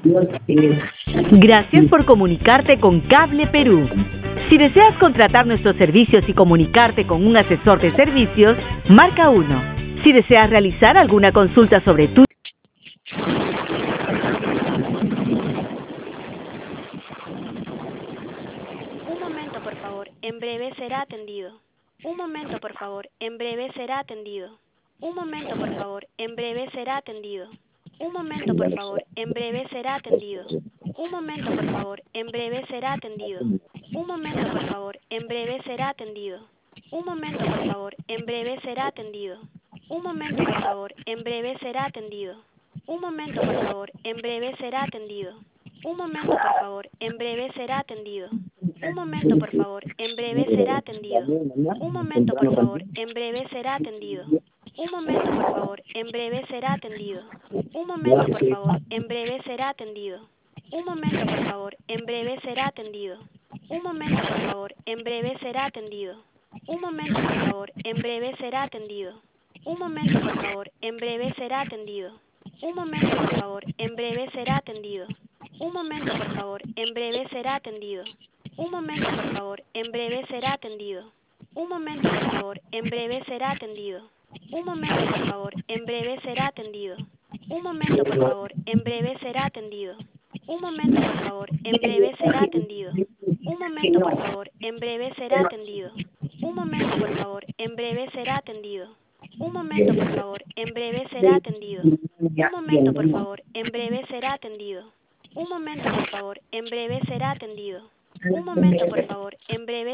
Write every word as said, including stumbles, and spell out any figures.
Gracias por comunicarte con Cable Perú. Si deseas contratar nuestros servicios y comunicarte con un asesor de servicios, marca uno. Si deseas realizar alguna consulta sobre tu... Un momento, por favor. En breve será atendido. Un momento, por favor. En breve será atendido. Un momento, por favor. En breve será atendido. Un momento, por favor. En breve será atendido. Un momento, por favor. En breve será atendido. Un momento, por favor. En breve será atendido. Un momento, por favor. En breve será atendido. Un momento, por favor. En breve será atendido. Un momento, por favor. En breve será atendido. Un momento, por favor. En breve será atendido. Un momento, por favor. En breve será atendido. Un momento, por favor. En breve será atendido. Un momento, por favor. En breve será atendido. Un momento, por favor. En breve será atendido. Un momento, por favor. En breve será atendido. Un momento, por favor. En breve será atendido. Un momento, por favor. En breve será atendido. Un momento, por favor. En breve será atendido. Un momento, por favor. En breve será atendido. Un momento, por favor. En breve será atendido. Un momento, por favor. En breve será atendido. Un momento, por favor. En breve será atendido. Un momento, por favor. En breve será atendido. Un momento, por favor. En breve será atendido. Un momento, por favor. En breve será atendido. Un momento, por favor. En breve será atendido. Un momento, por favor. En breve será atendido. Un momento, por favor. En breve será atendido. Un momento, por favor. En breve será atendido. Un momento, por favor. En breve será atendido. Un momento, por favor. En breve